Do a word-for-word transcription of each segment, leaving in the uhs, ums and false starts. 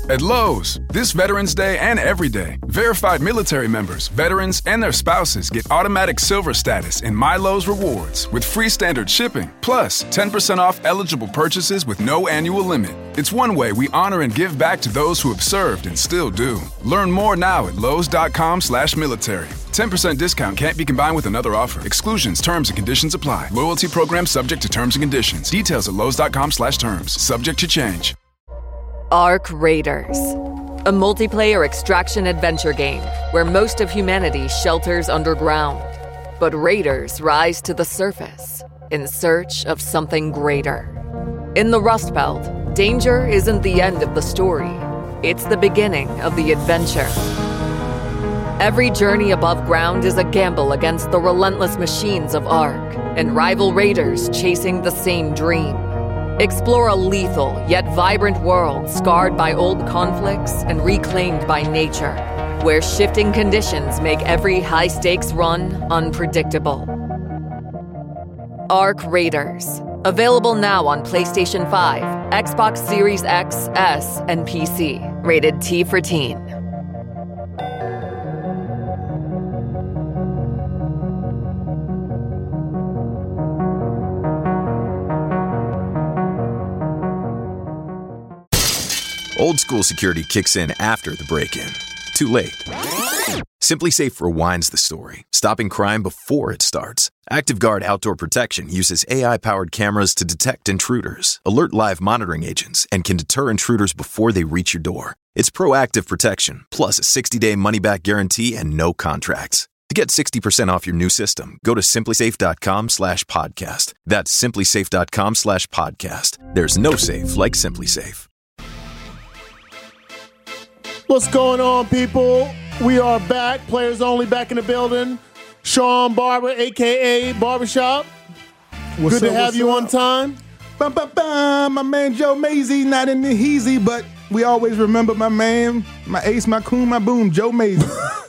At Lowe's, this Veterans Day and every day, verified military members, veterans, and their spouses get automatic silver status in My Lowe's Rewards with free standard shipping, plus ten percent off eligible purchases with no annual limit. It's one way we honor and give back to those who have served and still do. Learn more now at lowes.com slash military. ten percent discount can't be combined with another offer. Exclusions, terms, and conditions apply. Loyalty program subject to terms and conditions. Details at lowes.com slash terms. Subject to change. Ark Raiders, a multiplayer extraction adventure game where most of humanity shelters underground. But raiders rise to the surface in search of something greater. In the Rust Belt, danger isn't the end of the story. It's the beginning of the adventure. Every journey above ground is a gamble against the relentless machines of Ark and rival raiders chasing the same dream. Explore a lethal yet vibrant world scarred by old conflicts and reclaimed by nature, where shifting conditions make every high-stakes run unpredictable. Ark Raiders. Available now on PlayStation five, Xbox Series X, S, and P C. Rated T for Teen. Old school security kicks in after the break-in. Too late. SimpliSafe rewinds the story, stopping crime before it starts. ActiveGuard Outdoor Protection uses A I-powered cameras to detect intruders, alert live monitoring agents, and can deter intruders before they reach your door. It's proactive protection, plus a sixty-day money-back guarantee and no contracts. To get sixty percent off your new system, go to simplysafe.com slash podcast. That's simplysafe.com slash podcast. There's no safe like SimpliSafe. What's going on, people? We are back. Players Only back in the building. Sean Barber, a k a. Barbershop. What's Good up, to have you up? on time. Bum, bum, bum. My man Joe Mazey, not in the heezy, but we always remember my man, my ace, my coon, my boom, Joe Mazey.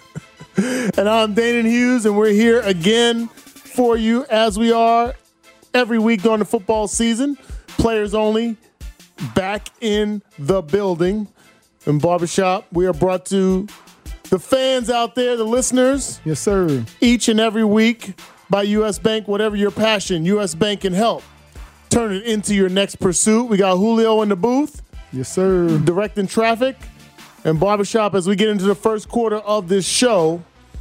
And I'm Danon Hughes, and we're here again for you as we are every week during the football season. Players Only back in the building. In Barbershop, we are brought to the fans out there, the listeners. Yes, sir. Each and every week by U S. Bank. Whatever your passion, U S. Bank can help. Turn it into your next pursuit. We got Julio in the booth. Yes, sir. Directing traffic. And Barbershop, as we get into the first quarter of this show,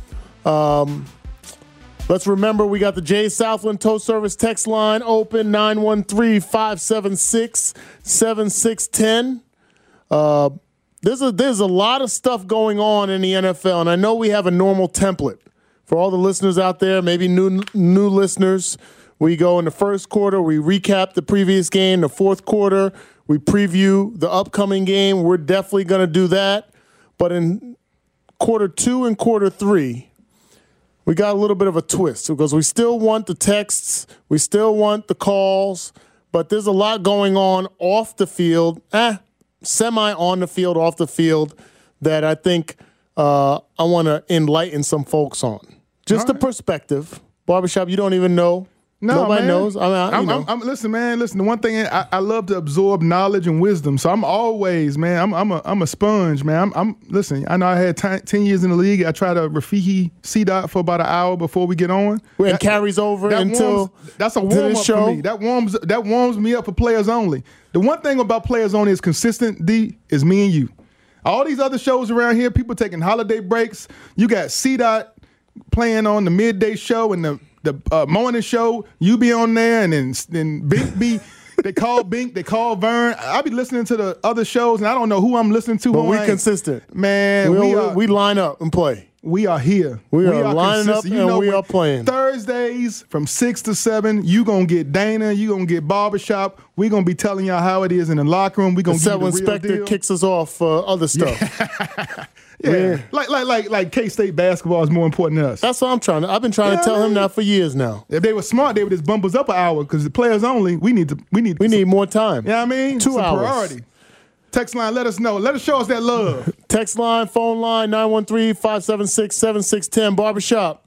um, let's remember we got the Jay Southland Tow Service text line open, nine one three, five seven six, seven six one zero. Uh, There's a there's a lot of stuff going on in the N F L, and I know we have a normal template for all the listeners out there, maybe new new listeners. We go in the first quarter, we recap the previous game. The fourth quarter, we preview the upcoming game. We're definitely going to do that. But in quarter two and quarter three, we got a little bit of a twist because we still want the texts, we still want the calls, but there's a lot going on off the field. Eh. Semi on the field, off the field, that I think uh, I want to enlighten some folks on. Just All the right. perspective. Barbershop, you don't even know. No, Nobody man. knows. I mean, I, you I'm, know. I'm, I'm, listen, man. Listen, the one thing I, I love to absorb knowledge and wisdom. So I'm always, man. I'm I'm a I'm a sponge, man. I'm, I'm listen. I know I had ten, ten years in the league. I try to Rafiki C dot for about an hour before we get on. And That- carries over that until warms, that's a to warm this up show. for me. That warms that warms me up for Players Only. The one thing about Players Only is consistent. D is me and you. All these other shows around here, people taking holiday breaks. You got C dot playing on the midday show and the the uh, morning show. You be on there, and then then Bink be. They call Bink, they call Vern. I be listening to the other shows, and I don't know who I'm listening to. But who we I ain't. consistent. Man, we, we we, are we line up and play. we are here. We are lining up consistent. and we what- are playing. Thursdays from six to seven, you going to get Dana, you going to get Barbershop. we going to be telling y'all how it is in the locker room. we going to give Except you when the real Spectre deal. kicks us off for other stuff. yeah. Yeah. Like, like, like, like K-State basketball is more important than us. That's what I'm trying to. I've been trying Yeah, to tell man. him that for years now. If they were smart, they would just bump us up an hour because the Players Only, we need to, we need, We need more time. you know what I mean? Two It's a hours. priority. Text line, let us know. Let us show us that love. Text line, phone line, nine one three, five seven six, seven six one zero, Barbershop.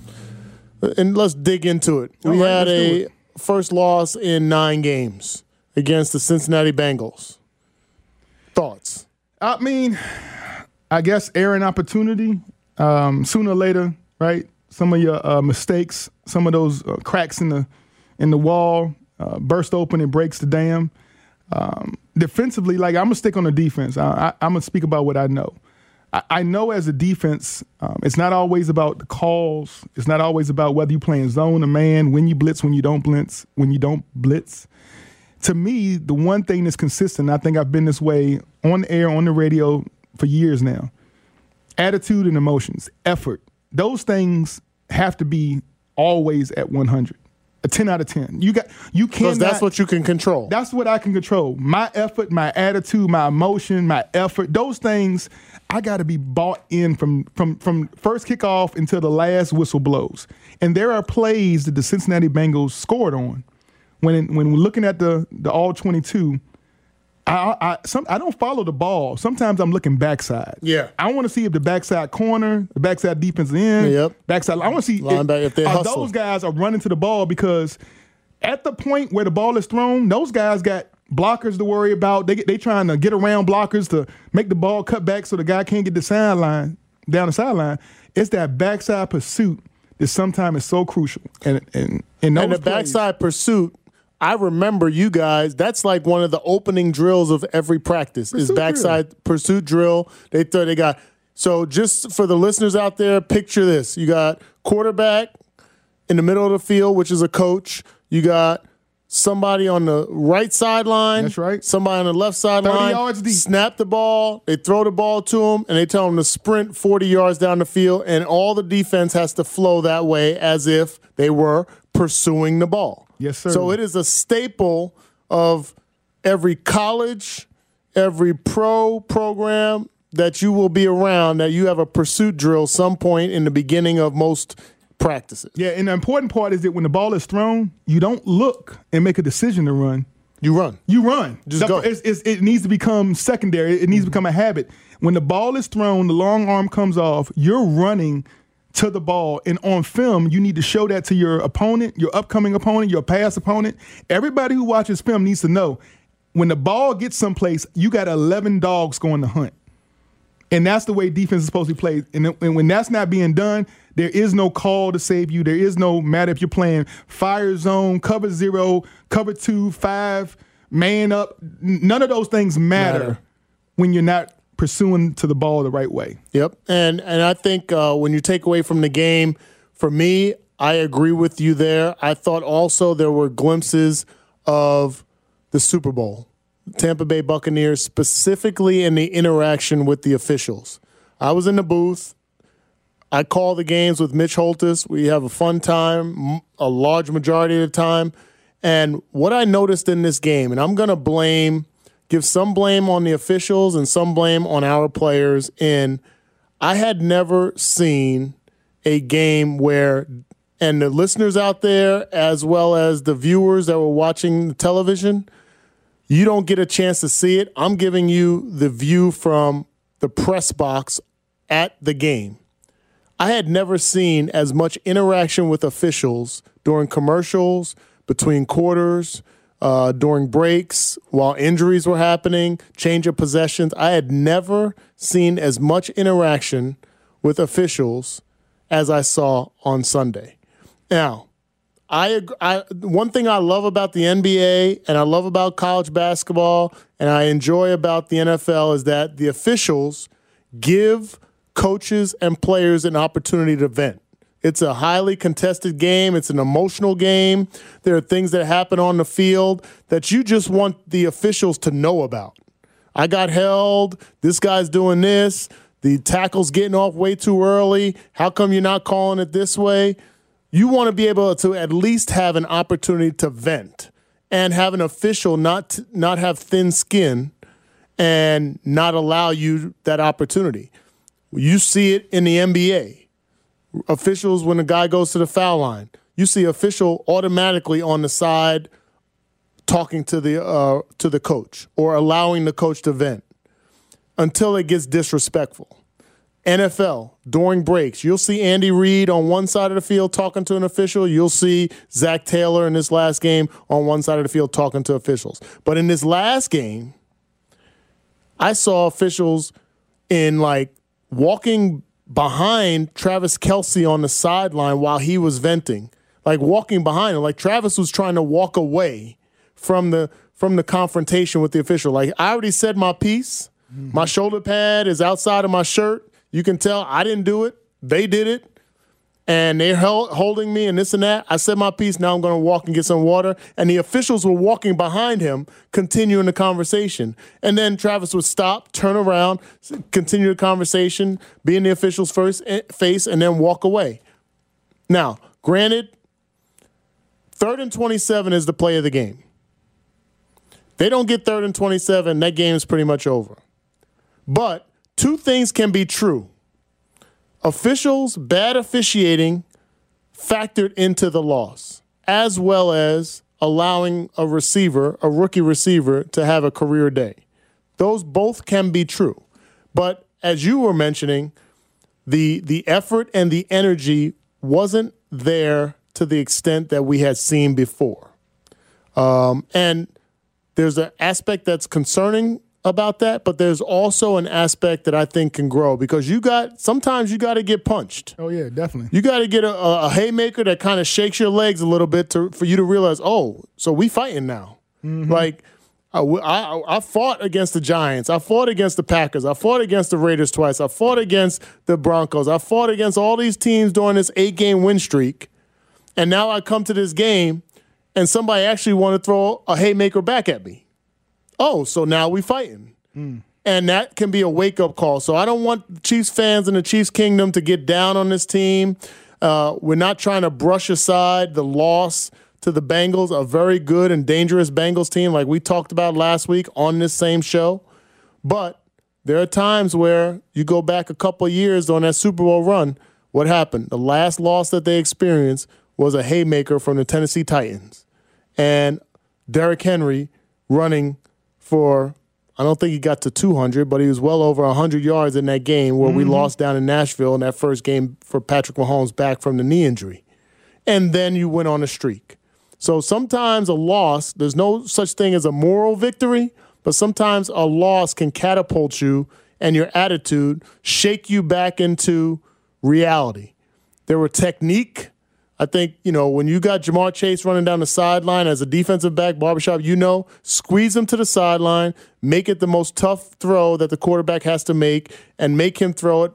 And let's dig into it. All we right, had let's do a it. first loss in nine games against the Cincinnati Bengals. Thoughts? I mean, I guess airing opportunity um, sooner or later, right? Some of your uh, mistakes, some of those uh, cracks in the in the wall uh, burst open and breaks the dam. Um, defensively, like I'm gonna stick on the defense. I, I, I'm gonna speak about what I know. I, I know as a defense, um, it's not always about the calls. It's not always about whether you playing zone or man, when you blitz, when you don't blitz, when you don't blitz. To me, the one thing that's consistent, I think I've been this way on the air, on the radio for years now, attitude and emotions, effort. Those things have to be always at one hundred. A ten out of ten. You got you can't. Because that's what you can control. That's what I can control. My effort, my attitude, my emotion, my effort. Those things, I got to be bought in from from from first kickoff until the last whistle blows. And there are plays that the Cincinnati Bengals scored on. When when we're looking at the the all twenty-two, I I some I don't follow the ball. Sometimes I'm looking backside. Yeah. I want to see if the backside corner, the backside defensive end, yep. backside. I want to see Linebacker, if they if hustle. those guys are running to the ball, because at the point where the ball is thrown, those guys got blockers to worry about. They get, they trying to get around blockers to make the ball cut back so the guy can't get the sideline down the sideline. It's that backside pursuit that sometimes is so crucial. And and and, and the plays, backside pursuit. I remember you guys, that's like one of the opening drills of every practice pursuit is backside drill. pursuit drill. They thought they got, so just for the listeners out there, picture this. You got quarterback in the middle of the field, which is a coach. You got somebody on the right sideline. That's right. Somebody on the left sideline. thirty yards deep. Snap the ball. They throw the ball to them, and they tell them to sprint forty yards down the field, and all the defense has to flow that way as if they were pursuing the ball. Yes, sir. So it is a staple of every college, every pro program that you will be around, that you have a pursuit drill some point in the beginning of most practices. Yeah, and the important part is that when the ball is thrown, you don't look and make a decision to run. You run. You run. Just the, go. It's, it's, it needs to become secondary. It needs to become a habit. When the ball is thrown, the long arm comes off, you're running to the ball. And on film, you need to show that to your opponent, your upcoming opponent, your past opponent. Everybody who watches film needs to know when the ball gets someplace, you got eleven dogs going to hunt. And that's the way defense is supposed to be played. And, and when that's not being done, there is no call to save you. There is no matter if you're playing fire zone, cover zero, cover two, five, man up. None of those things matter, matter. when you're not pursuing to the ball the right way. Yep. And and I think uh, when you take away from the game, for me, I agree with you there. I thought also there were glimpses of the Super Bowl. Tampa Bay Buccaneers, specifically in the interaction with the officials. I was in the booth. I call the games with Mitch Holthus. We have a fun time, a large majority of the time. And what I noticed in this game, and I'm going to blame give some blame on the officials and some blame on our players. And I had never seen a game where, and the listeners out there, as well as the viewers that were watching the television, you don't get a chance to see it. I'm giving you the view from the press box at the game. I had never seen as much interaction with officials during commercials, between quarters, Uh, during breaks, while injuries were happening, change of possessions. I had never seen as much interaction with officials as I saw on Sunday. Now, I, I one thing I love about the N B A and I love about college basketball and I enjoy about the N F L is that the officials give coaches and players an opportunity to vent. It's a highly contested game. It's an emotional game. There are things that happen on the field that you just want the officials to know about. I got held. This guy's doing this. The tackle's getting off way too early. How come you're not calling it this way? You want to be able to at least have an opportunity to vent and have an official not not have thin skin and not allow you that opportunity. You see it in the N B A. Officials, when a guy goes to the foul line, you see official automatically on the side talking to the uh, to the coach or allowing the coach to vent until it gets disrespectful. N F L, during breaks, you'll see Andy Reid on one side of the field talking to an official. You'll see Zach Taylor in this last game on one side of the field talking to officials. But in this last game, I saw officials in like walking behind Travis Kelce on the sideline while he was venting, like walking behind him. Like Travis was trying to walk away from the from the confrontation with the official. Like, I already said my piece. Mm-hmm. My shoulder pad is outside of my shirt. You can tell I didn't do it. They did it. And they're held, holding me and this and that. I said my piece. Now I'm going to walk and get some water. And the officials were walking behind him, continuing the conversation. And then Travis would stop, turn around, continue the conversation, be in the official's first face, and then walk away. Now, granted, third and twenty-seven is the play of the game. They don't get third and twenty-seven, that game is pretty much over. But two things can be true. Officials' bad officiating factored into the loss, as well as allowing a receiver, a rookie receiver, to have a career day. Those both can be true. But as you were mentioning, the the effort and the energy wasn't there to the extent that we had seen before. Um, and there's an aspect that's concerning about that, but there's also an aspect that I think can grow, because you got sometimes you got to get punched. Oh yeah, definitely. You got to get a, a haymaker that kind of shakes your legs a little bit to for you to realize, oh, so we fighting now. Mm-hmm. Like I, I, I fought against the Giants, I fought against the Packers, I fought against the Raiders twice, I fought against the Broncos, I fought against all these teams during this eight-game win streak, and now I come to this game and somebody actually want to throw a haymaker back at me. Oh, so now we fighting. Mm. And that can be a wake-up call. So I don't want Chiefs fans in the Chiefs Kingdom to get down on this team. Uh, we're not trying to brush aside the loss to the Bengals, a very good and dangerous Bengals team like we talked about last week on this same show. But there are times where you go back a couple of years on that Super Bowl run, what happened? The last loss that they experienced was a haymaker from the Tennessee Titans. And Derrick Henry running for, I don't think he got to two hundred, but he was well over one hundred yards in that game where mm-hmm. we lost down in Nashville in that first game for Patrick Mahomes back from the knee injury. And then you went on a streak. So sometimes a loss, there's no such thing as a moral victory, but sometimes a loss can catapult you and your attitude, shake you back into reality. There were technique. I think, you know, when you got Jamar Chase running down the sideline as a defensive back, Barbershop, you know, squeeze him to the sideline, make it the most tough throw that the quarterback has to make, and make him throw it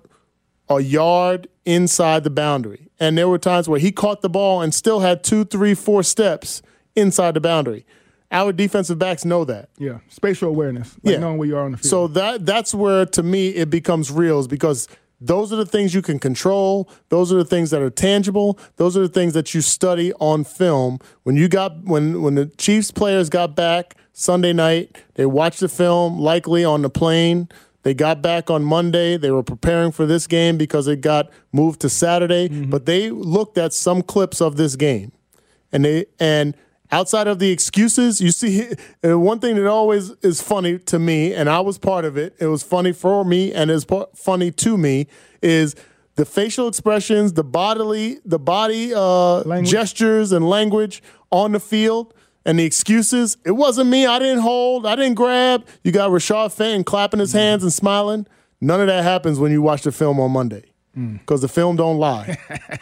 a yard inside the boundary. And there were times where he caught the ball and still had two, three, four steps inside the boundary. Our defensive backs know that. Yeah, spatial awareness, like yeah. knowing where you are on the field. So that that's where, to me, it becomes real, is because those are the things you can control. Those are the things that are tangible. Those are the things that you study on film. When you got when when the Chiefs players got back Sunday night, they watched the film likely on the plane. They got back on Monday. They were preparing for this game because it got moved to Saturday. Mm-hmm. But they looked at some clips of this game, and they and. Outside of the excuses, you see, one thing that always is funny to me, and I was part of it, it was funny for me and it's funny to me, is the facial expressions, the bodily, the body uh, gestures and language on the field, and the excuses. It wasn't me. I didn't hold. I didn't grab. You got Rashad Fenton clapping his hands and smiling. None of that happens when you watch the film on Monday. Because the film don't lie.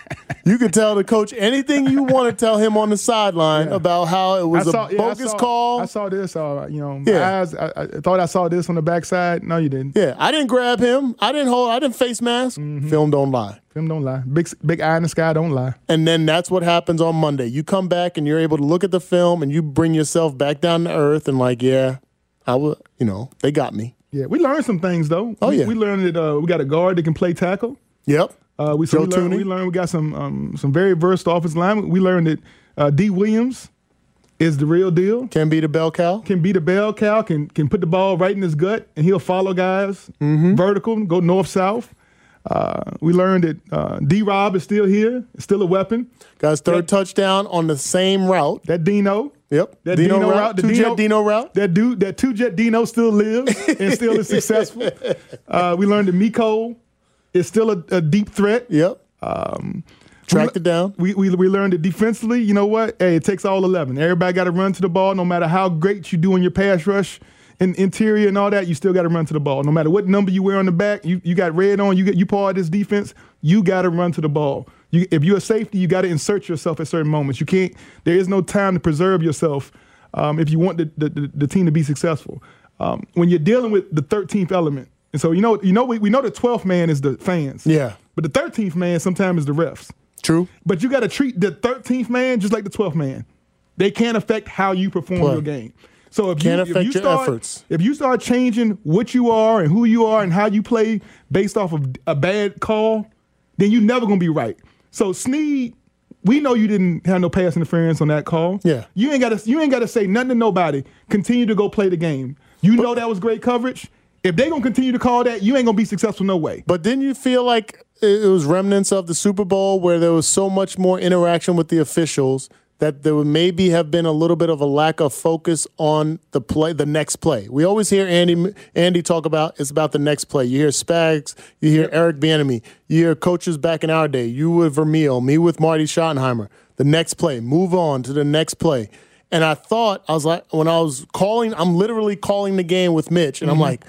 You can tell the coach anything you want to tell him on the sideline yeah. about how it was saw, a yeah, bogus I saw, call. I saw this. Uh, you know, my yeah. eyes. I, I thought I saw this on the backside. No, you didn't. Yeah, I didn't grab him. I didn't hold. I didn't face mask. Mm-hmm. Film don't lie. Film don't lie. Big big eye in the sky don't lie. And then that's what happens on Monday. You come back and you're able to look at the film and you bring yourself back down to earth and like, yeah, I will. You know, they got me. Yeah, we learned some things though. Oh we, yeah, we learned that uh, we got a guard that can play tackle. Yep. Uh, we, so we, learned, we learned we got some um, some very versed offensive linemen. We learned that uh, D. Williams is the real deal. Can be the bell cow. Can be the bell cow. Can can put the ball right in his gut, and he'll follow guys mm-hmm. vertical, go north south. Uh, we learned that uh, D. Rob is still here, still a weapon. Got his third that, touchdown on the same route. That Dino. Yep. That Dino, Dino route. route the two Dino, jet Dino route. That dude. That two jet Dino still lives and still is successful. Uh, we learned that Miko is still a, a deep threat. Yep. Um, Tracked it down. We, we we learned that defensively, you know what? Hey, it takes all eleven. Everybody got to run to the ball no matter how great you do in your pass rush. in interior and all that, you still got to run to the ball. No matter what number you wear on the back, you, you got red on, you get you part of this defense, you got to run to the ball. You, if you're a safety, you got to insert yourself at certain moments. You can't. There is no time to preserve yourself um, if you want the, the, the team to be successful. Um, when you're dealing with the thirteenth element, and so you know, you know, we, we know the twelfth man is the fans. Yeah. But the thirteenth man sometimes is the refs. True. But you got to treat the thirteenth man just like the twelfth man. They can't affect how you perform Play. your game. So if Can't you, affect if you your start, efforts. If you start changing what you are and who you are and how you play based off of a bad call, then you're never going to be right. So Snead, we know you didn't have no pass interference on that call. Yeah. You ain't got to you ain't got to say nothing to nobody. Continue to go play the game. You but, know that was great coverage. If they going to continue to call that, you ain't going to be successful no way. But didn't you feel like it was remnants of the Super Bowl where there was so much more interaction with the officials that there would maybe have been a little bit of a lack of focus on the play, the next play? We always hear Andy Andy talk about it's about the next play. You hear Spags, you hear yep. Eric Bieniemy, you hear coaches back in our day, you with Vermeil, me with Marty Schottenheimer. The next play, move on to the next play. And I thought, I was like, when I was calling, I'm literally calling the game with Mitch, and mm-hmm. I'm like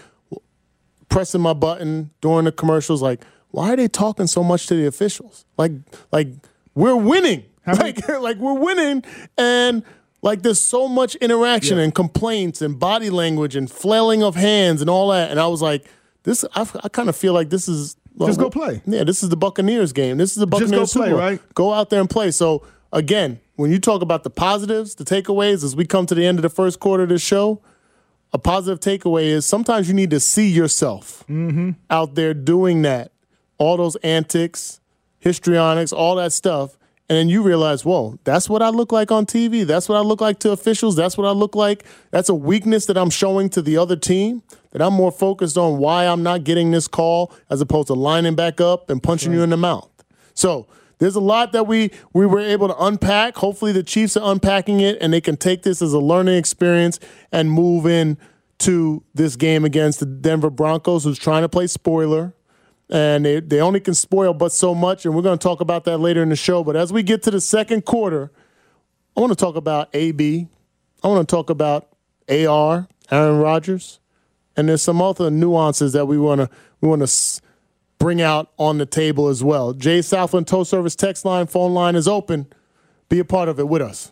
pressing my button during the commercials, like, why are they talking so much to the officials? Like, like we're winning. Like, like we're winning, and like there's so much interaction yeah. and complaints and body language and flailing of hands and all that. And I was like, this. I, I kind of feel like this is well, just go play. Yeah, this is the Buccaneers game. This is the Buccaneers just go play, Super Bowl. Right? Go out there and play. So again, when you talk about the positives, the takeaways, as we come to the end of the first quarter of the show, a positive takeaway is sometimes you need to see yourself mm-hmm. out there doing that, all those antics, histrionics, all that stuff. And then you realize, whoa, that's what I look like on T V. That's what I look like to officials. That's what I look like. That's a weakness that I'm showing to the other team, that I'm more focused on why I'm not getting this call as opposed to lining back up and punching right. you in the mouth. So there's a lot that we, we were able to unpack. Hopefully the Chiefs are unpacking it, and they can take this as a learning experience and move in to this game against the Denver Broncos, who's trying to play spoiler. And they, they only can spoil but so much, and we're going to talk about that later in the show. But as we get to the second quarter, I want to talk about A B. I want to talk about A R, Aaron Rodgers, and there's some other nuances that we want to we want to bring out on the table as well. Jay Southland Tow Service text line, phone line is open. Be a part of it with us.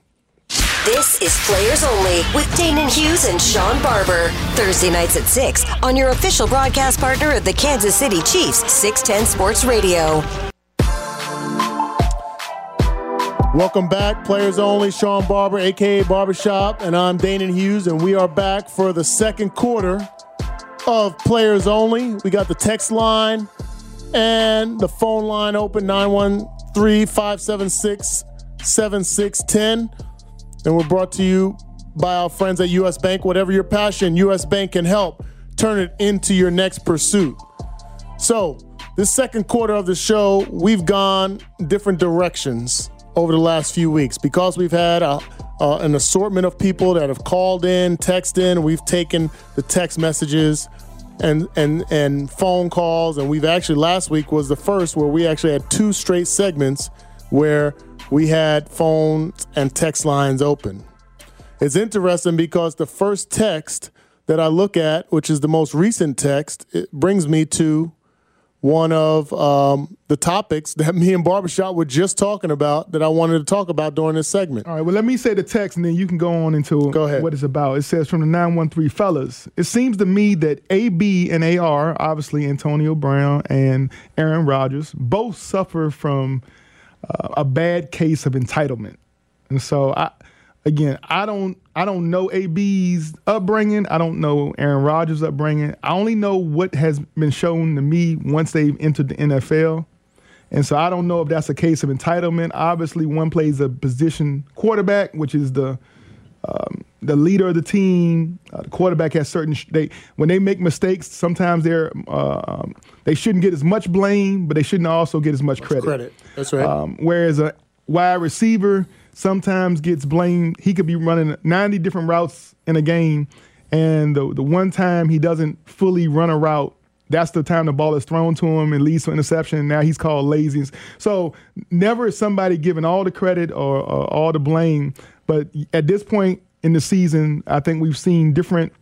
This is Players Only with Danon Hughes and Sean Barber. Thursday nights at six on your official broadcast partner of the Kansas City Chiefs, six ten Sports Radio. Welcome back, Players Only. Sean Barber, a k a. Barbershop, and I'm Danon Hughes, and we are back for the second quarter of Players Only. We got the text line and the phone line open, nine one three, five seven six, seven six one zero. And we're brought to you by our friends at U S. Bank. Whatever your passion, U S. Bank can help turn it into your next pursuit. So this second quarter of the show, we've gone different directions over the last few weeks because we've had a, uh, an assortment of people that have called in, texted in. We've taken the text messages and, and, and phone calls. And we've actually, last week was the first where we actually had two straight segments where we had phones and text lines open. It's interesting because the first text that I look at, which is the most recent text, it brings me to one of um, the topics that me and Barbershop were just talking about that I wanted to talk about during this segment. All right, well, let me say the text, and then you can go on into go ahead. What it's about. It says from the nine one three, fellas, it seems to me that A B and A R, obviously Antonio Brown and Aaron Rodgers, both suffer from Uh, a bad case of entitlement. And so, I, again, I don't I don't know A B's upbringing. I don't know Aaron Rodgers' upbringing. I only know what has been shown to me once they've entered the N F L. And so I don't know if that's a case of entitlement. Obviously, one plays a position quarterback, which is the um, the leader of the team. Uh, the quarterback has certain sh- – they when they make mistakes, sometimes they're uh, um, they shouldn't get as much blame, but they shouldn't also get as much credit. Credit. That's right. Um, whereas a wide receiver sometimes gets blamed. He could be running ninety different routes in a game, and the the one time he doesn't fully run a route, that's the time the ball is thrown to him and leads to interception, and now he's called laziness. So never is somebody given all the credit or, or all the blame. But at this point in the season, I think we've seen different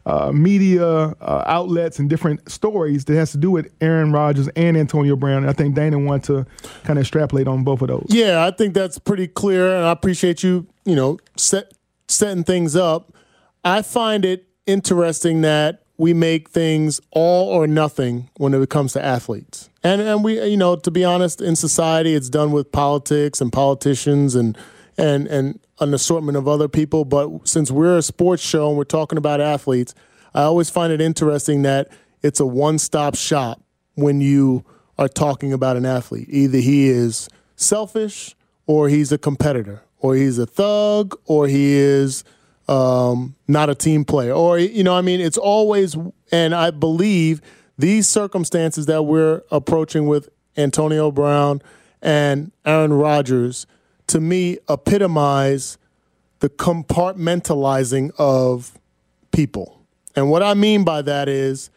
uh, media uh, outlets and different stories that has to do with Aaron Rodgers and Antonio Brown. And I think Dana wanted to kind of extrapolate on both of those. Yeah, I think that's pretty clear, and I appreciate you, you know, set, setting things up. I find it interesting that we make things all or nothing when it comes to athletes. And and we, you know, to be honest, in society, it's done with politics and politicians and and and an assortment of other people. But since we're a sports show and we're talking about athletes, I always find it interesting that it's a one-stop shop when you are talking about an athlete. Either he is selfish or he's a competitor, or he's a thug, or he is um, not a team player. Or, you know, I mean, it's always, and I believe these circumstances that we're approaching with Antonio Brown and Aaron Rodgers, to me, epitomize the compartmentalizing of people. And what I mean by that is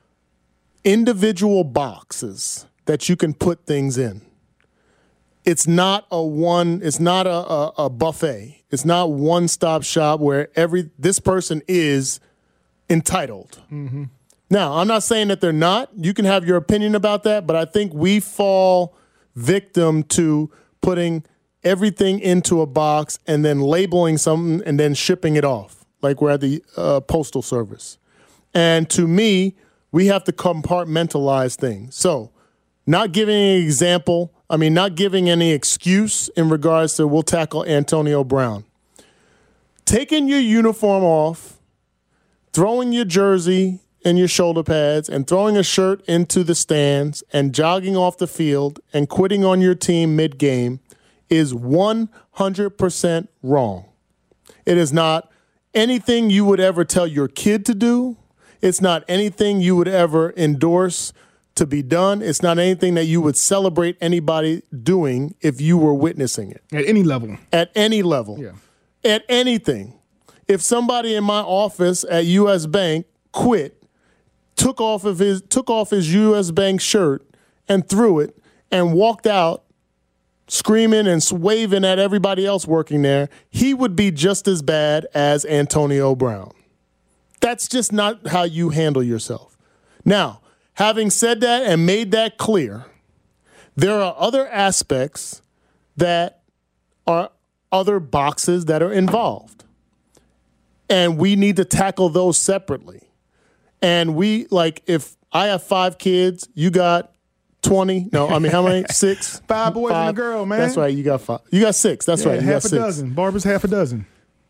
individual boxes that you can put things in. It's not a one, it's not a, a, a buffet. It's not one-stop shop where every this person is entitled. Mm-hmm. Now, I'm not saying that they're not. You can have your opinion about that, but I think we fall victim to putting everything into a box and then labeling something and then shipping it off, like we're at the uh, Postal Service. And to me, we have to compartmentalize things. So, not giving an example, I mean, not giving any excuse in regards to we'll tackle Antonio Brown. Taking your uniform off, throwing your jersey and your shoulder pads, and throwing a shirt into the stands and jogging off the field and quitting on your team mid-game is one hundred percent wrong. It is not anything you would ever tell your kid to do. It's not anything you would ever endorse to be done. It's not anything that you would celebrate anybody doing if you were witnessing it. At any level. At any level. Yeah. At anything. If somebody in my office at U S Bank quit, took off of his took off his U S Bank shirt and threw it and walked out screaming and waving at everybody else working there, he would be just as bad as Antonio Brown. That's just not how you handle yourself. Now, having said that and made that clear, there are other aspects that are other boxes that are involved. And we need to tackle those separately. And we, like, if I have five kids, you got twenty. No, I mean, how many? Six? Five boys five. and a girl, man. That's right. You got five. You got six. That's yeah, right. You half got a six. dozen. Barbara's half a dozen.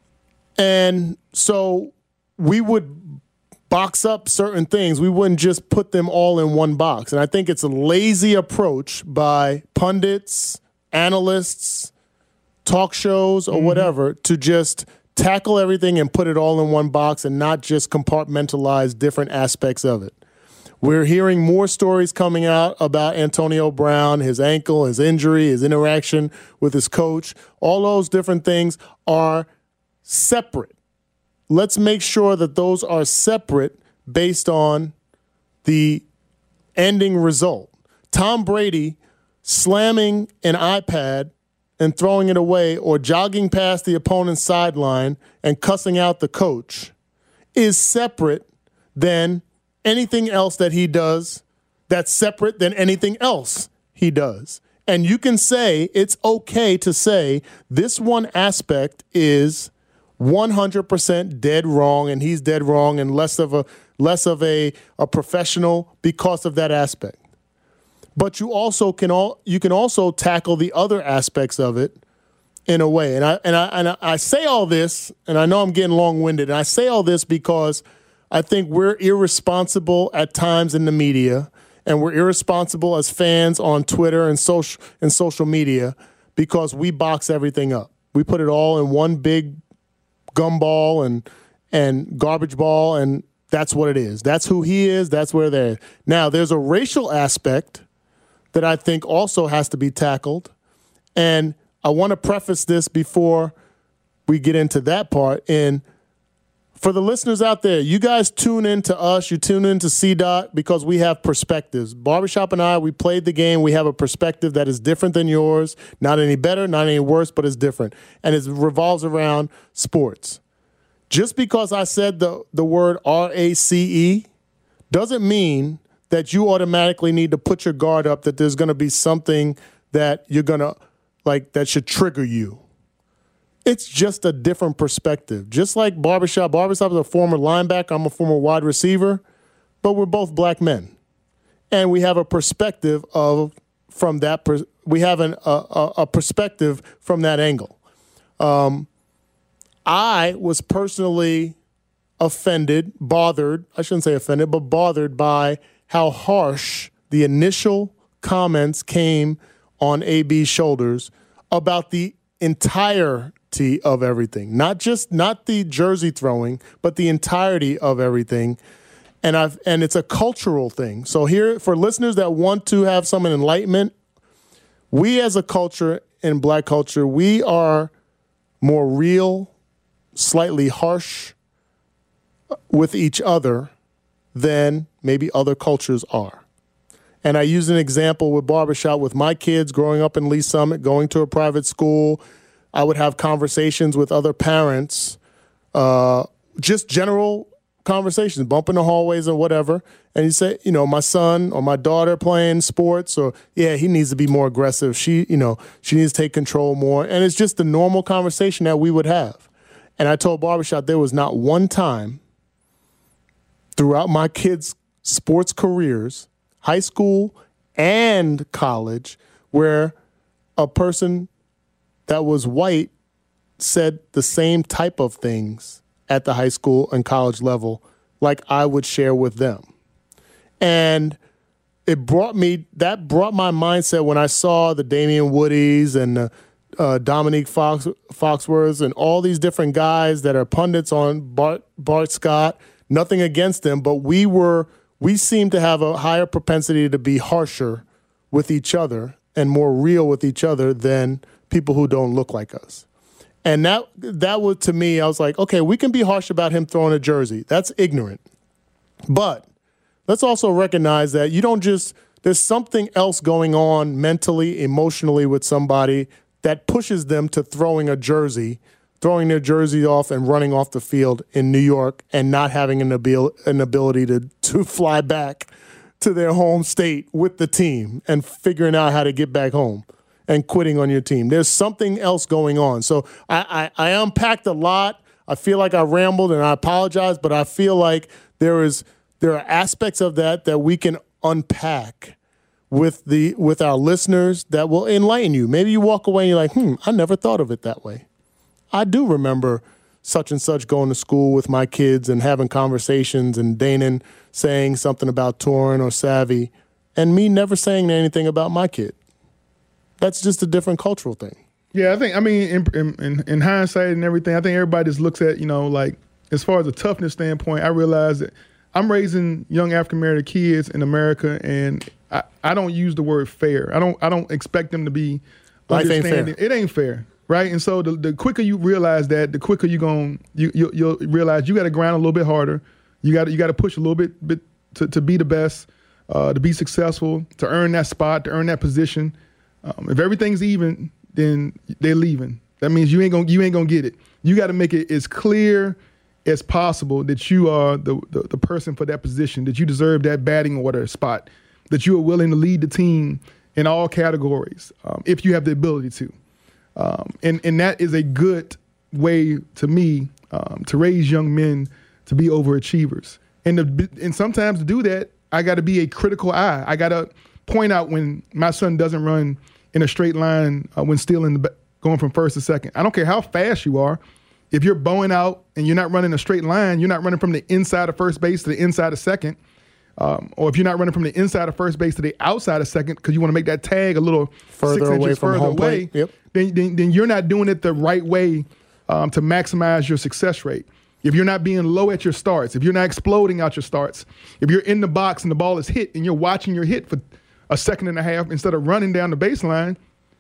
And so we would box up certain things. We wouldn't just put them all in one box. And I think it's a lazy approach by pundits, analysts, talk shows, or mm-hmm. whatever to just tackle everything and put it all in one box and not just compartmentalize different aspects of it. We're hearing more stories coming out about Antonio Brown, his ankle, his injury, his interaction with his coach. All those different things are separate. Let's make sure that those are separate based on the ending result. Tom Brady slamming an iPad and throwing it away or jogging past the opponent's sideline and cussing out the coach is separate than anything else that he does that's separate than anything else he does. And you can say, it's okay to say this one aspect is one hundred percent dead wrong and he's dead wrong and less of a less of a, a professional because of that aspect. But you also can all you can also tackle the other aspects of it in a way. And I and I and I say all this, and I know I'm getting long-winded, and I say all this because I think we're irresponsible at times in the media, and we're irresponsible as fans on Twitter and social and social media because we box everything up. We put it all in one big gumball and and garbage ball, and that's what it is. That's who he is. That's where they're. Now, there's a racial aspect that I think also has to be tackled, and I want to preface this before we get into that part. And for the listeners out there, you guys tune in to us, you tune in to C DOT because we have perspectives. Barbershop and I, we played the game. We have a perspective that is different than yours. Not any better, not any worse, but it's different. And it revolves around sports. just because I said the, the word R A C E doesn't mean that you automatically need to put your guard up, that there's going to be something that you're going to, like, that should trigger you. It's just a different perspective. Just like Barbershop. Barbershop is a former linebacker. I'm a former wide receiver. But we're both black men. And we have a perspective of, from that, per, we have an, a, a perspective from that angle. Um, I was personally offended, bothered, I shouldn't say offended, but bothered by how harsh the initial comments came on A B's shoulders about the entirety of everything. Not just, not the jersey throwing, but the entirety of everything. And I've and it's a cultural thing. So here, for listeners that want to have some enlightenment, we as a culture in black culture, we are more real, slightly harsh with each other than maybe other cultures are. And I use an example with Barbershop with my kids growing up in Lee Summit, going to a private school. I would have conversations with other parents, uh, just general conversations, bump in the hallways or whatever. And you say, you know, my son or my daughter playing sports, or, yeah, he needs to be more aggressive. She, you know, she needs to take control more. And it's just the normal conversation that we would have. And I told Barbershop there was not one time throughout my kids' sports careers, high school and college, where a person that was white said the same type of things at the high school and college level like I would share with them. And it brought me, that brought my mindset when I saw the Damian Woodies and the uh, Dominique Fox, Foxworths and all these different guys that are pundits on Bart, Bart Scott. Nothing against them, but we were, we seem to have a higher propensity to be harsher with each other and more real with each other than people who don't look like us. And that that was, to me, I was like, okay, we can be harsh about him throwing a jersey. That's ignorant. But let's also recognize that you don't just, there's something else going on mentally, emotionally with somebody that pushes them to throwing a jersey, throwing their jersey off and running off the field in New York and not having an, abil- an ability to, to fly back to their home state with the team and figuring out how to get back home and quitting on your team. There's something else going on. So I, I, I unpacked a lot. I feel like I rambled, and I apologize, but I feel like there is there are aspects of that that we can unpack with the with our listeners that will enlighten you. Maybe you walk away and you're like, hmm, I never thought of it that way. I do remember such and such going to school with my kids and having conversations, and Danon saying something about Torin or Savvy, and me never saying anything about my kid. That's just a different cultural thing. Yeah, I think, I mean, in, in, in hindsight and everything, I think everybody just looks at, you know, like, as far as a toughness standpoint, I realize that I'm raising young African-American kids in America, and I, I don't use the word fair. I don't I don't expect them to be Life ain't fair. It ain't fair, right? And so the, the quicker you realize that, the quicker you're going you, you you'll realize you got to grind a little bit harder. You got you got to push a little bit bit to, to be the best, uh, to be successful, to earn that spot, to earn that position. Um, if everything's even, then they're leaving. That means you ain't gonna you ain't gonna get it. You got to make it as clear as possible that you are the, the the person for that position, that you deserve that batting order spot, that you are willing to lead the team in all categories um, if you have the ability to. Um, and and that is a good way to me um, to raise young men to be overachievers. And to, and sometimes to do that, I got to be a critical eye. I got to point out when my son doesn't run in a straight line uh, when still in the going from first to second. I don't care how fast you are. If you're bowing out and you're not running a straight line, you're not running from the inside of first base to the inside of second, um, or if you're not running from the inside of first base to the outside of second because you want to make that tag a little further six away inches from further home away, plate. Yep. then, then, then you're not doing it the right way um, to maximize your success rate. If you're not being low at your starts, if you're not exploding out your starts, if you're in the box and the ball is hit and you're watching your hit for a second and a half instead of running down the baseline,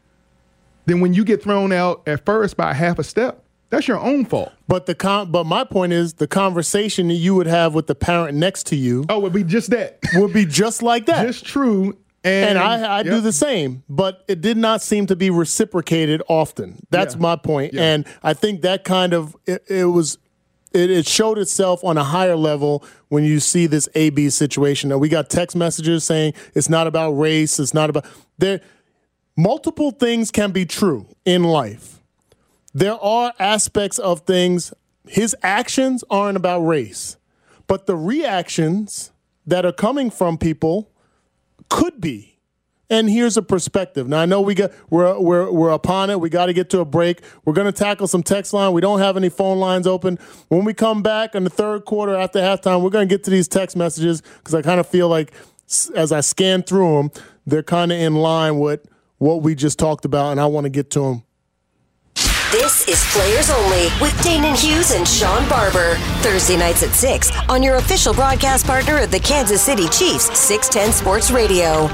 then when you get thrown out at first by half a step, that's your own fault. But the con- but my point is the conversation that you would have with the parent next to you oh, would be just that. would be just like that. Just true. And, And I, I yep. do the same, but it did not seem to be reciprocated often. That's Yeah. my point. Yeah. And I think that kind of, it, it was it, it showed itself on a higher level when you see this A B situation. Now, we got text messages saying it's not about race. It's not about there. Multiple things can be true in life. There are aspects of things. His actions aren't about race, but the reactions that are coming from people could be. And here's a perspective. Now I know we got we're we're we're upon it. We got to get to a break. We're going to tackle some text line. We don't have any phone lines open. When we come back in the third quarter after halftime, we're going to get to these text messages because I kind of feel like as I scan through them, they're kind of in line with what we just talked about, and I want to get to them. This is Players Only with Danon Hughes and Sean Barber. Thursday nights at six on your official broadcast partner of the Kansas City Chiefs, six ten Sports Radio.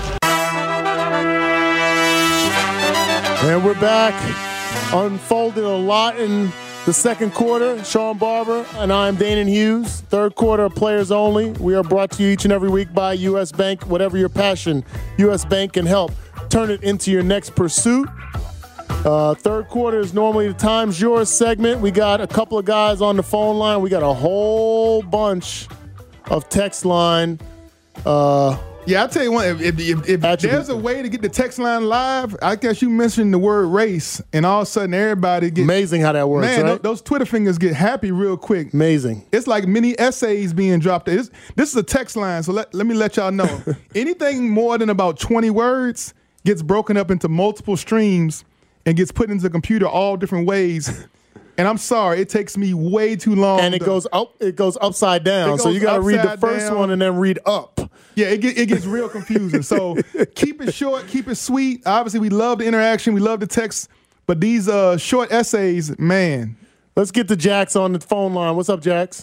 And we're back. Unfolded a lot in the second quarter. Sean Barber and I am Danon Hughes. Third quarter of Players Only. We are brought to you each and every week by U S. Bank. Whatever your passion, U S. Bank can help turn it into your next pursuit. Uh, third quarter is normally the Time's Yours segment. We got a couple of guys on the phone line. We got a whole bunch of text line. Uh, Yeah, I'll tell you what, if, if, if, if there's a way to get the text line live, I guess you mentioned the word race, and all of a sudden everybody gets... Amazing how that works, man, right? th- those Twitter fingers get happy real quick. Amazing. It's like mini essays being dropped. This, this is a text line, so let, let me let y'all know. Anything more than about twenty words gets broken up into multiple streams and gets put into the computer all different ways. And I'm sorry, it takes me way too long. And it to, goes up. It goes upside down. goes So you got to read the first down. one and then read up. Yeah, it, get, it gets real confusing. So keep it short, keep it sweet. Obviously, we love the interaction, we love the text, but these uh, short essays, man. Let's get to Jax on the phone line. What's up, Jax?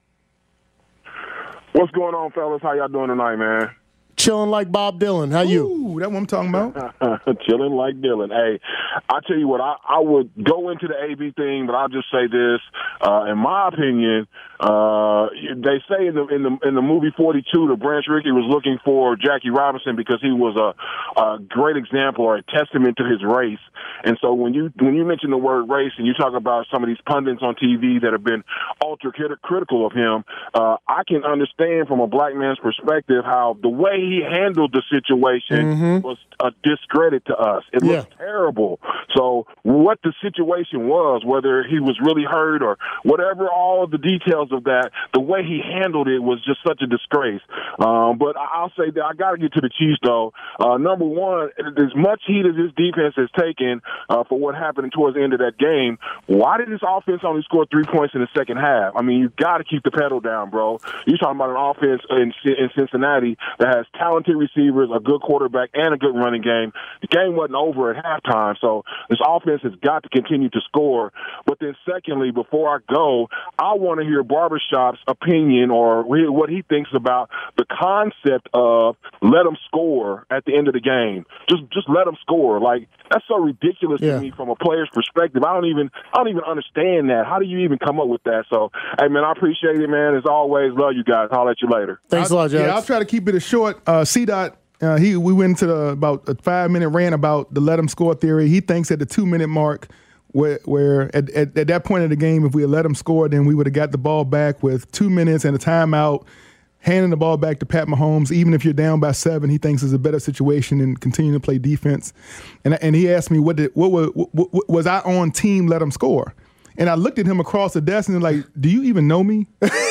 What's going on, fellas? How y'all doing tonight, man? Chilling like Bob Dylan. How you? Ooh, that's what I'm talking about. Chilling like Dylan. Hey, I tell you what, I, I would go into the A B thing, but I'll just say this. Uh, in my opinion, uh, they say in the in the in the movie forty-two, that Branch Rickey was looking for Jackie Robinson because he was a, a great example or a testament to his race. And so when you when you mention the word race and you talk about some of these pundits on T V that have been ultra critical of him, uh, I can understand from a black man's perspective how the way he handled the situation mm-hmm. was a discredit to us. It yeah. looked terrible. So what the situation was, whether he was really hurt or whatever, all of the details of that, the way he handled it was just such a disgrace. Um, but I'll say that I got to get to the Chiefs, though. Uh, number one, as much heat as this defense has taken uh, for what happened towards the end of that game, why did this offense only score three points in the second half? I mean, you got to keep the pedal down, bro. You're talking about an offense in, in Cincinnati that has talented receivers, a good quarterback, and a good running game. The game wasn't over at halftime, so this offense has got to continue to score. But then secondly, before I go, I want to hear Barbershop's opinion or what he thinks about the concept of let them score at the end of the game. Just just let them score. Like, that's so ridiculous yeah. to me from a player's perspective. I don't even I don't even understand that. How do you even come up with that? So, hey, man, I appreciate it, man. As always, love you guys. I'll let you later. Thanks I'll, a lot, Jax. Yeah, I'll try to keep it as short. Uh, C-Dot, uh, he, we went into the, about a five-minute rant about the let him score theory. He thinks at the two-minute mark, where, where at, at, at that point of the game, if we had let him score, then we would have got the ball back with two minutes and a timeout, handing the ball back to Pat Mahomes. Even if you're down by seven, he thinks is a better situation than continuing to play defense. And and he asked me, what did what, what, what, what was I on team let him score? And I looked at him across the desk and like, do you even know me?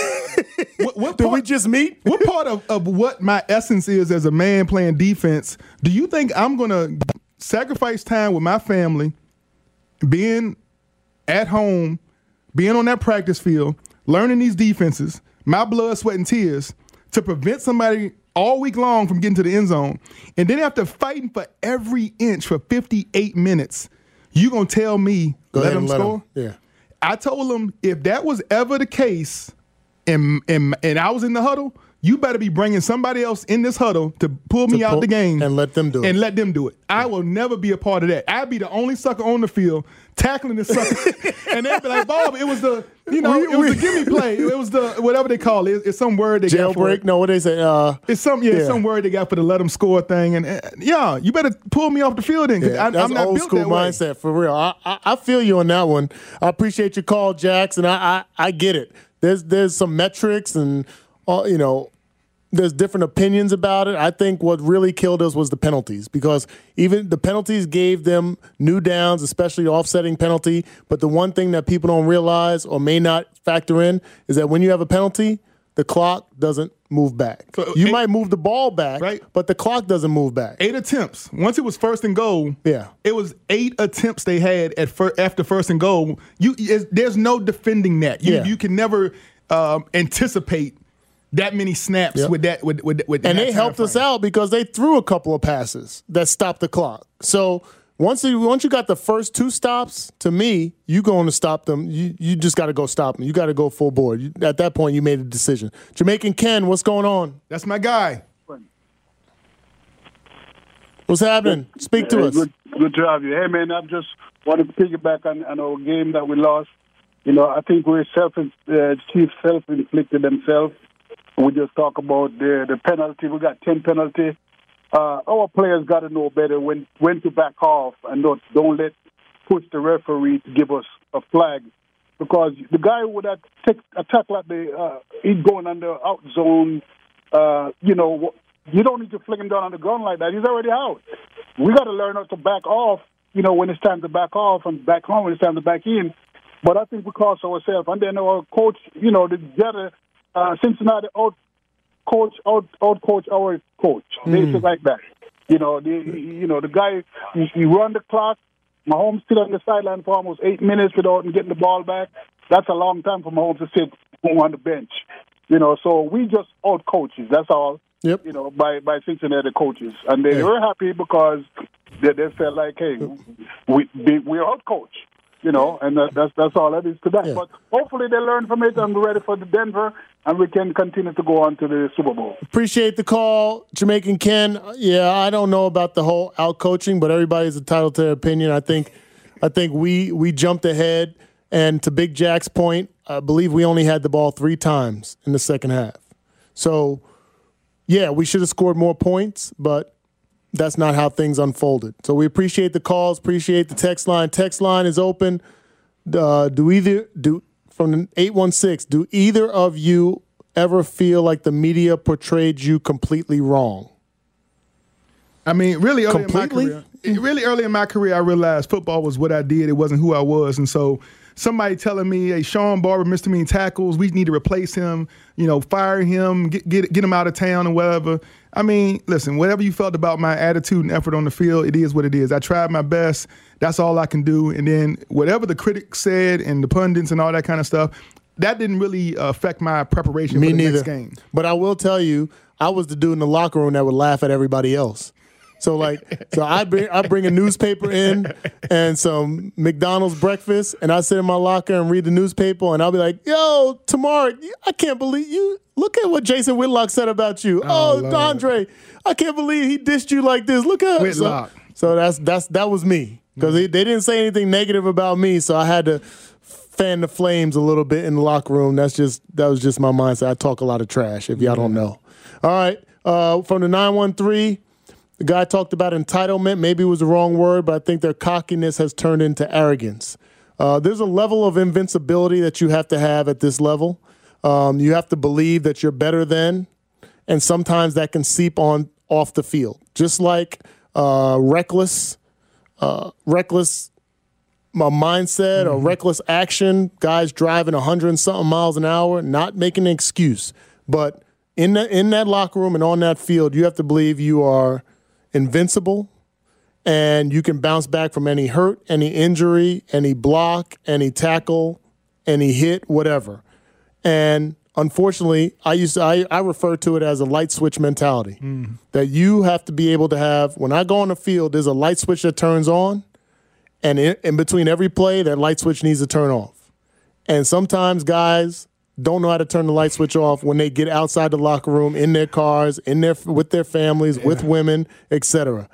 what, what Did part, we just meet? What part of, of what my essence is as a man playing defense, do you think I'm going to sacrifice time with my family, being at home, being on that practice field, learning these defenses, my blood, sweat, and tears, to prevent somebody all week long from getting to the end zone, and then after fighting for every inch for fifty-eight minutes, you going to tell me Go let ahead him and let score? him. Yeah. I told him if that was ever the case and, and, and I was in the huddle, you better be bringing somebody else in this huddle to pull me To out pull, the game. And let them do it. And let them do it. I will never be a part of that. I'd be the only sucker on the field tackling this sucker. And they'd be like, Bob, it was the, you know, We- it was we- the gimme play. It was the, whatever they call it. It's some word they got for it. Jailbreak? No, what they say? Uh, It's some, yeah, Yeah. It's some word they got for the let them score thing. And uh, yeah, you better pull me off the field then, because yeah, that's I'm not old built school that way. mindset for real. I, I I feel you on that one. I appreciate your call, Jax, and I, I I get it. there's there's some metrics and uh, you know. There's different opinions about it. I think what really killed us was the penalties, because even the penalties gave them new downs, especially the offsetting penalty. But the one thing that people don't realize or may not factor in is that when you have a penalty, the clock doesn't move back. So you eight, might move the ball back, right? But the clock doesn't move back. Eight attempts. Once it was first and goal, yeah, it was eight attempts they had at fir- after first and goal. You, there's no defending that. You, yeah. you can never um, anticipate that many snaps yep. with that with with, with and that they helped frame. us out because they threw a couple of passes that stopped the clock. So once you once you got the first two stops, to me, you going to stop them. You you just got to go stop them. You got to go full board. You, at that point, you made a decision. Jamaican Ken, what's going on? That's my guy. What's happening? Speak to hey, us. Good, good to have you. Hey man, I just wanted to piggyback on, on our game that we lost. You know, I think we're self uh, Chiefs self-inflicted themselves. We just talk about the the penalty. We got ten penalty. Uh, our players got to know better when when to back off and don't don't let push the referee to give us a flag, because the guy would have take a tackle at the uh, he's going under out zone. Uh, you know, you don't need to flick him down on the ground like that. He's already out. We got to learn how to back off. You know, when it's time to back off, and back home when it's time to back in. But I think we cost ourselves, and then our coach, you know, the other. Uh, Cincinnati out coach, out out coach our coach. Mm. Basically like that. You know, the you know the guy he, he run the clock. Mahomes sit on the sideline for almost eight minutes without getting the ball back. That's a long time for Mahomes to sit on the bench. You know, so we just out coaches. That's all. Yep. You know, by by Cincinnati coaches, and they yeah. were happy because they, they felt like, hey, we we're out coach. You know, and that, that's that's all that is to that. Yeah. But hopefully they learn from it and be ready for the Denver, and we can continue to go on to the Super Bowl. Appreciate the call, Jamaican Ken. Yeah, I don't know about the whole out coaching, but everybody's entitled to their opinion. I think, I think we we jumped ahead, and to Big Jack's point, I believe we only had the ball three times in the second half. So, yeah, we should have scored more points, but that's not how things unfolded. So we appreciate the calls, appreciate the text line. Text line is open. Uh, do either do from eight one six, do either of you ever feel like the media portrayed you completely wrong? I mean, really early completely? in my career, really early in my career, I realized football was what I did. It wasn't who I was. And so somebody telling me, hey, Sean Barber, misdemeanor tackles, we need to replace him, you know, fire him, get, get, get him out of town and whatever. I mean, listen, whatever you felt about my attitude and effort on the field, it is what it is. I tried my best. That's all I can do. And then whatever the critics said and the pundits and all that kind of stuff, that didn't really affect my preparation Me for the neither. next game. But I will tell you, I was the dude in the locker room that would laugh at everybody else. So like, so I bring I bring a newspaper in and some McDonald's breakfast, and I sit in my locker and read the newspaper, and I'll be like, "Yo, tomorrow, I can't believe you. Look at what Jason Whitlock said about you. Oh, oh Andre, I can't believe he dissed you like this. Look at Whitlock." So, so that's that's that was me, because mm-hmm. they didn't say anything negative about me, so I had to fan the flames a little bit in the locker room. That's just that was just my mindset. I talk a lot of trash, if y'all don't know. All right, uh, from the nine one three. The guy talked about entitlement. Maybe it was the wrong word, but I think their cockiness has turned into arrogance. Uh, there's a level of invincibility that you have to have at this level. Um, you have to believe that you're better than, and sometimes that can seep on off the field. Just like uh, reckless, uh, reckless uh, mindset mm-hmm. or reckless action, guys driving one hundred and something miles an hour, not making an excuse. But in the, in that locker room and on that field, you have to believe you are invincible, and you can bounce back from any hurt, any injury, any block, any tackle, any hit, whatever. And unfortunately, I used to, I, I refer to it as a light switch mentality, mm. that you have to be able to have. When I go on the field, there's a light switch that turns on, and in, in between every play, that light switch needs to turn off. And sometimes guys don't know how to turn the light switch off when they get outside the locker room, in their cars, in their with their families, yeah. with women, et cetera.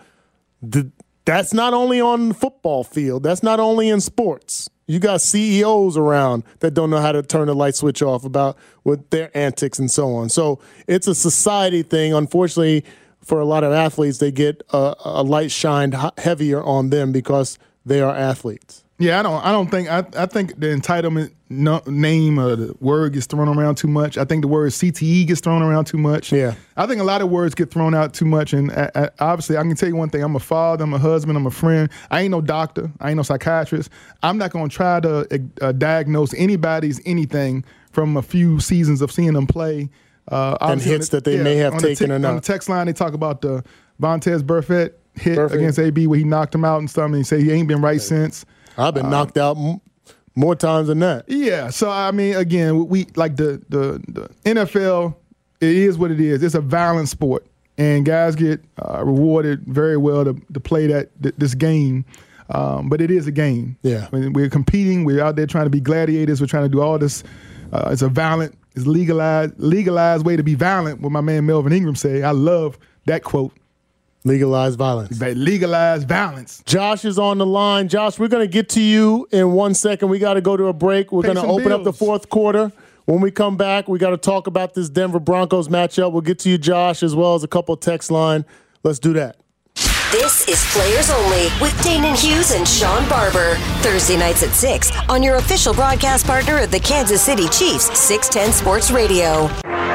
That's not only on the football field. That's not only in sports. You got C E Os around that don't know how to turn the light switch off about with their antics and so on. So it's a society thing. Unfortunately, for a lot of athletes, they get a, a light shined heavier on them because they are athletes. Yeah, I don't. I don't think. I, I think the entitlement no, name or the word gets thrown around too much. I think the word C T E gets thrown around too much. Yeah, I think a lot of words get thrown out too much. And I, I, obviously, I can tell you one thing: I'm a father, I'm a husband, I'm a friend. I ain't no doctor. I ain't no psychiatrist. I'm not going to try to uh, diagnose anybody's anything from a few seasons of seeing them play. Uh, and hits the, that they yeah, may have taken te- or not. On the text line, they talk about the Vontaze Burfict hit Burfict. against A B where he knocked him out and stuff. And he said he ain't been right, right. since. I've been um, knocked out m- more times than that. Yeah. So, I mean, again, we like the, the, the N F L, it is what it is. It's a violent sport. And guys get uh, rewarded very well to, to play that th- this game. Um, but it is a game. Yeah. When we're competing. We're out there trying to be gladiators. We're trying to do all this. Uh, it's a violent, it's legalized, legalized way to be violent, what my man Melvin Ingram say. I love that quote. Legalized violence. Legalized violence. Josh is on the line. Josh, we're going to get to you in one second. We got to go to a break. We're going to open bills. up the fourth quarter. When we come back, we got to talk about this Denver Broncos matchup. We'll get to you, Josh, as well as a couple text line. Let's do that. This is Players Only with Danon Hughes and Sean Barber. Thursday nights at six on your official broadcast partner of the Kansas City Chiefs, six ten Sports Radio.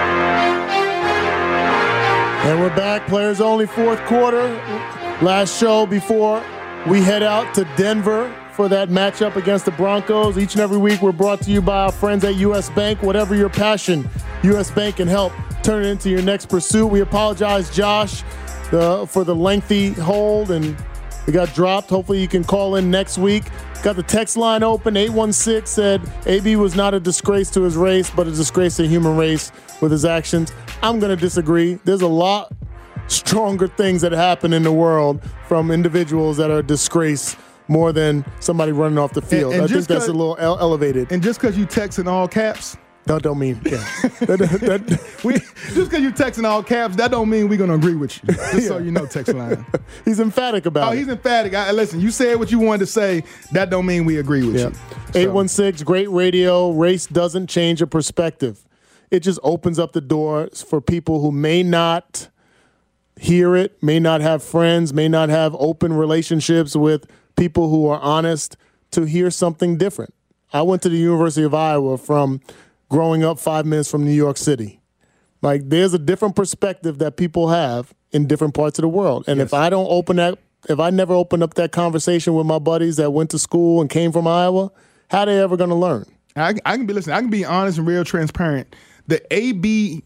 And we're back, Players Only, fourth quarter. Last show before we head out to Denver for that matchup against the Broncos. Each and every week we're brought to you by our friends at U S Bank. Whatever your passion, U S Bank can help turn it into your next pursuit. We apologize, Josh, the, for the lengthy hold, and we got dropped. Hopefully you can call in next week. Got the text line open. eight one six said A B was not a disgrace to his race, but a disgrace to the human race with his actions. I'm going to disagree. There's a lot stronger things that happen in the world from individuals that are a disgrace more than somebody running off the field. And, and I think that's a little ele- elevated. And just because you text in all caps, that don't mean, yeah. that, that, that, we, just because you text in all caps, that don't mean we're going to agree with you. Just yeah. so you know, text line. He's emphatic about oh, it. Oh, he's emphatic. I, listen, you said what you wanted to say. That don't mean we agree with yeah. you. eight one six, great radio. Race doesn't change a perspective. It just opens up the doors for people who may not hear it, may not have friends, may not have open relationships with people who are honest, to hear something different. I went to the University of Iowa from growing up five minutes from New York City. Like, there's a different perspective that people have in different parts of the world. And yes. if I don't open that, if I never open up that conversation with my buddies that went to school and came from Iowa, how are they ever going to learn? I, I can be, listen, I can be honest and real transparent. The A B,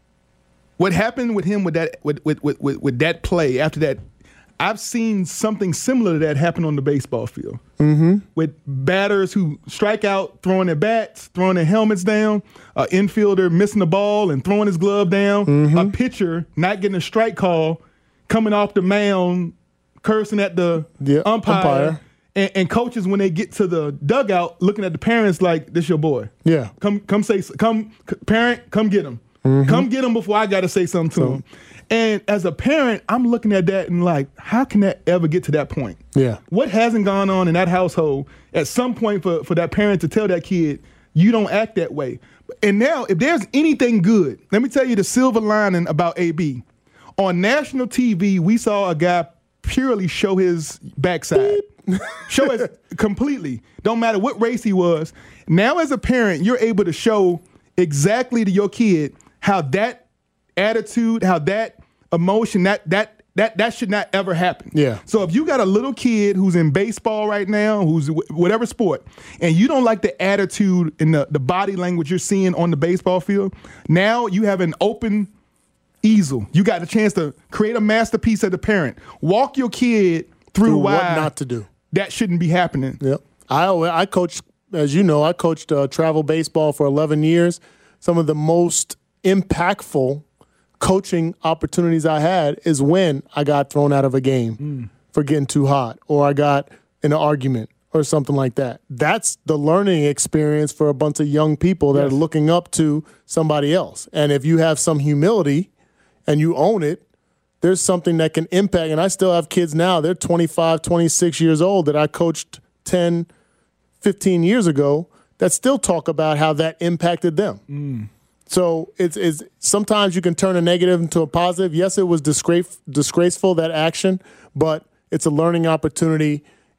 what happened with him with that with, with, with, with that play after that, I've seen something similar to that happen on the baseball field. Mm-hmm. With batters who strike out, throwing their bats, throwing their helmets down, an infielder missing the ball and throwing his glove down, mm-hmm. a pitcher not getting a strike call, coming off the mound, cursing at the yeah, umpire. umpire. And, and coaches, when they get to the dugout, looking at the parents like, "This your boy. Yeah, come, come say, come, parent, come get him. Mm-hmm. Come get him before I got to say something to so, him." And as a parent, I'm looking at that and like, how can that ever get to that point? Yeah. What hasn't gone on in that household at some point for, for that parent to tell that kid, you don't act that way? And now, if there's anything good, let me tell you the silver lining about A B. On national T V, we saw a guy purely show his backside. Show us completely. Don't matter what race he was. Now, as a parent, you're able to show exactly to your kid how that attitude, how that emotion, that that that that should not ever happen. Yeah. So if you got a little kid who's in baseball right now, who's whatever sport, and you don't like the attitude and the, the body language you're seeing on the baseball field, now you have an open easel. You got a chance to create a masterpiece as a parent. Walk your kid through, through why what not to do. That shouldn't be happening. Yep. I I coached, as you know, I coached uh, travel baseball for eleven years. Some of the most impactful coaching opportunities I had is when I got thrown out of a game mm. for getting too hot, or I got in an argument or something like that. That's the learning experience for a bunch of young people that yes. are looking up to somebody else. And if you have some humility and you own it, there's something that can impact. And I still have kids now. They're twenty-five, twenty-six years old that I coached ten, fifteen years ago that still talk about how that impacted them. Mm. So it's, it's sometimes you can turn a negative into a positive. Yes, it was disgrace, disgraceful, that action, but it's a learning opportunity.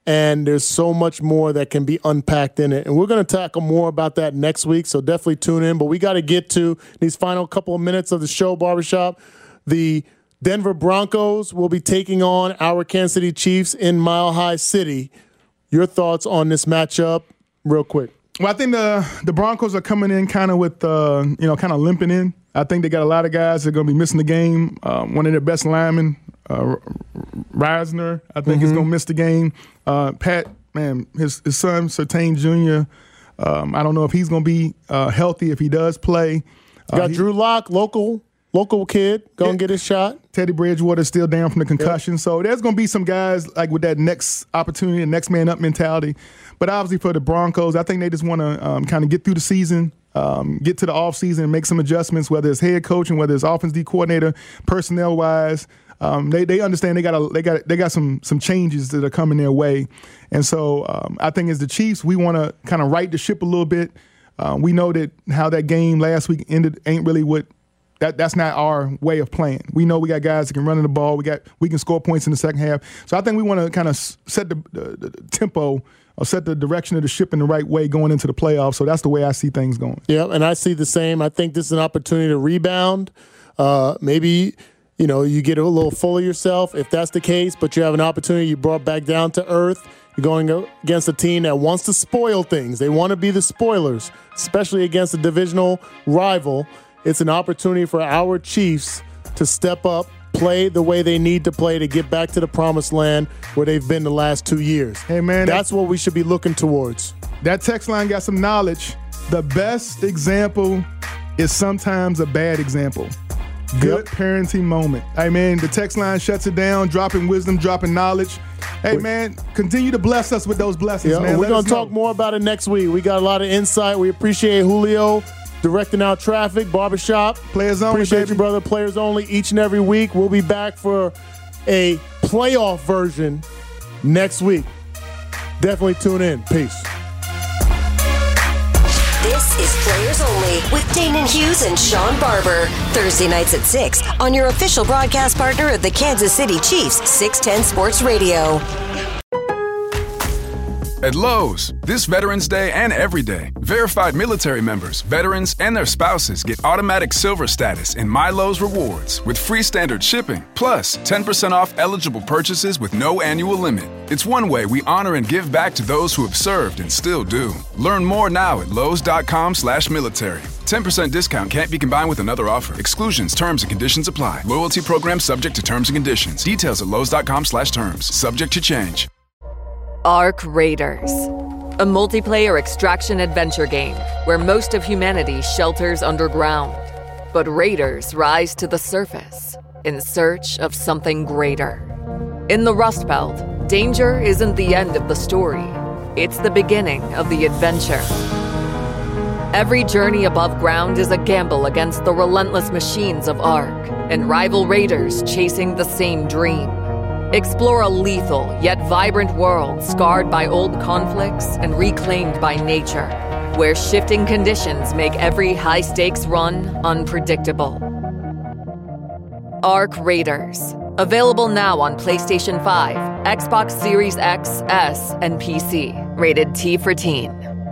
and there's so much more that can be unpacked in it. And we're going to tackle more about that next week, so definitely tune in. But we got to get to these final couple of minutes of the show, Barbershop. The Denver Broncos will be taking on our Kansas City Chiefs in Mile High City. Your thoughts on this matchup real quick? Well, I think the the Broncos are coming in kind of with, uh, you know, kind of limping in. I think they got a lot of guys that are going to be missing the game. Um, one of their best linemen, uh, Reisner, I think mm-hmm. is going to miss the game. Uh, Pat, man, his, his son, Surtain Junior, um, I don't know if he's going to be uh, healthy if he does play. Uh, got he, Drew Lock, local local kid, going to yeah, get his shot. Teddy Bridgewater's still down from the concussion. Yep. So there's going to be some guys like with that next opportunity, next man up mentality. But obviously for the Broncos, I think they just want to um, kind of get through the season, um, get to the offseason and make some adjustments, whether it's head coach and whether it's offense D coordinator, personnel-wise. Um, they they understand they got a, they got they got some some changes that are coming their way. And so um, I think as the Chiefs, we want to kind of right the ship a little bit. Uh, we know that how that game last week ended ain't really what that that's not our way of playing. We know we got guys that can run in the ball. We got we can score points in the second half. So I think we want to kind of set the, the, the tempo or set the direction of the ship in the right way going into the playoffs. So that's the way I see things going. Yeah, and I see the same. I think this is an opportunity to rebound. Uh, maybe, you know, you get a little full of yourself if that's the case, but you have an opportunity. You brought back down to earth. You're going against a team that wants to spoil things. They want to be the spoilers, especially against a divisional rival. It's an opportunity for our Chiefs to step up, play the way they need to play to get back to the promised land where they've been the last two years. Hey, man. That's what we should be looking towards. That text line got some knowledge. The best example is sometimes a bad example. Good yep. parenting moment. Hey, man, the text line shuts it down, dropping wisdom, dropping knowledge. Hey, man, continue to bless us with those blessings, yeah, man. We're going to talk more about it next week. We got a lot of insight. We appreciate Julio directing out traffic, Barbershop. Players only, Appreciate baby. you, brother. Players only each and every week. We'll be back for a playoff version next week. Definitely tune in. Peace. This is Players Only with Dana Hughes and Sean Barber. Thursday nights at six on your official broadcast partner of the Kansas City Chiefs, six ten Sports Radio. At Lowe's, this Veterans Day and every day, verified military members, veterans, and their spouses get automatic silver status in My Lowe's Rewards with free standard shipping, plus ten percent off eligible purchases with no annual limit. It's one way we honor and give back to those who have served and still do. Learn more now at lowes.com slash military. ten percent discount can't be combined with another offer. Exclusions, terms, and conditions apply. Loyalty program subject to terms and conditions. Details at lowes.com slash terms. Subject to change. Ark Raiders, a multiplayer extraction adventure game where most of humanity shelters underground. But raiders rise to the surface in search of something greater. In the Rust Belt, danger isn't the end of the story. It's the beginning of the adventure. Every journey above ground is a gamble against the relentless machines of Ark and rival raiders chasing the same dream. Explore a lethal yet vibrant world scarred by old conflicts and reclaimed by nature, where shifting conditions make every high-stakes run unpredictable. Ark Raiders. Available now on PlayStation five, Xbox Series X, S, and P C. Rated T for Teen.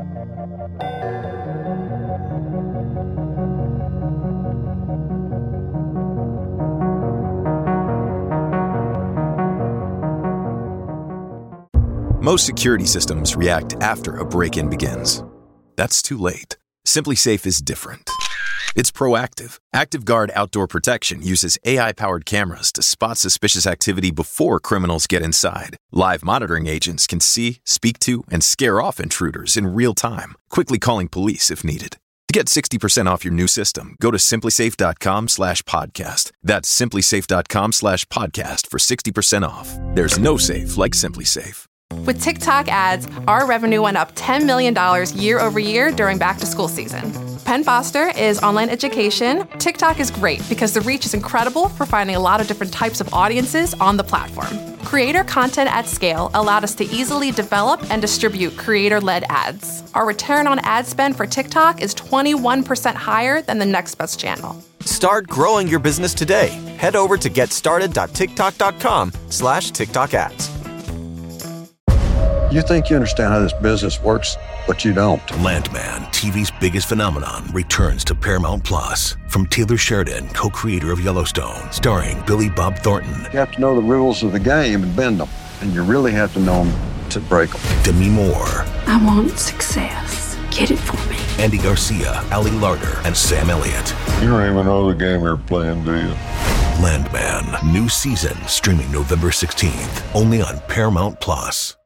Most security systems react after a break-in begins. That's too late. SimpliSafe is different. It's proactive. ActiveGuard Outdoor Protection uses A I-powered cameras to spot suspicious activity before criminals get inside. Live monitoring agents can see, speak to, and scare off intruders in real time, quickly calling police if needed. To get sixty percent off your new system, go to simplisafe.com slash podcast. That's simplisafe.com slash podcast for sixty percent off. There's no safe like SimpliSafe. With TikTok ads, our revenue went up ten million dollars year over year during back-to-school season. Penn Foster is online education. TikTok is great because the reach is incredible for finding a lot of different types of audiences on the platform. Creator content at scale allowed us to easily develop and distribute creator-led ads. Our return on ad spend for TikTok is twenty-one percent higher than the next best channel. Start growing your business today. Head over to getstarted.tiktok.com slash TikTok ads. You think you understand how this business works, but you don't. Landman, T V's biggest phenomenon, returns to Paramount Plus. From Taylor Sheridan, co-creator of Yellowstone, starring Billy Bob Thornton. You have to know the rules of the game and bend them, and you really have to know them to break them. Demi Moore. I want success. Get it for me. Andy Garcia, Ali Larter, and Sam Elliott. You don't even know the game you're playing, do you? Landman, new season, streaming November sixteenth, only on Paramount Plus.